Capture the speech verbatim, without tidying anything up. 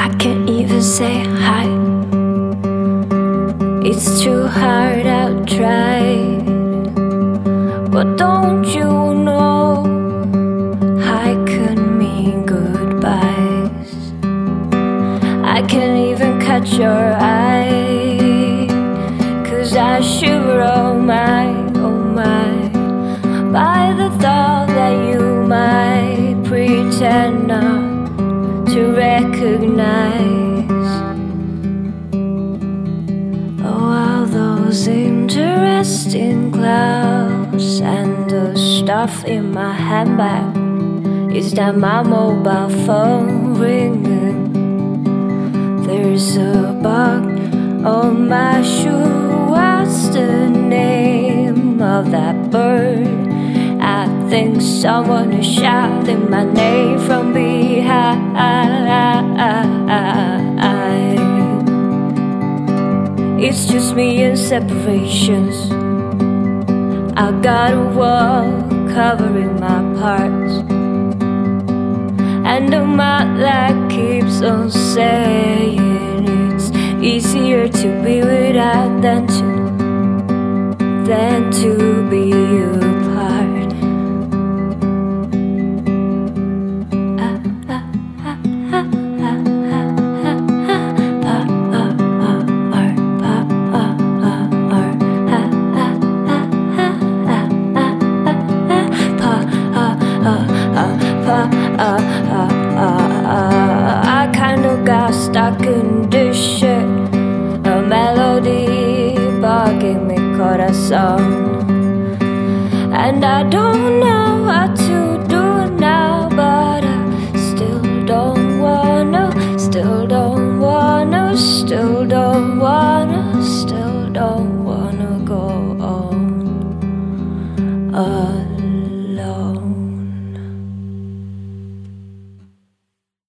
I can't even say hi. It's too hard, I've tried. But don't you know hi can mean goodbyes. I can't even catch your eye, 'cause I shiver, oh my, oh my, by the thought that you might pretend not to recognize. Oh, all those interesting clouds and the stuff in my handbag. Is that my mobile phone ringing? There's a bug on my shoe. What's the name of that bird? I think someone is shouting my name from behind. It's just me and separations. I got a wall covering my parts, and the mouth that keeps on saying it's easier to be without than to than to be apart. I kinda got stuck in this shit, a melody bugging me corazón, and I don't know what to do now, but I still don't wanna, still don't wanna, still don't wanna, still don't wanna go on. Uh,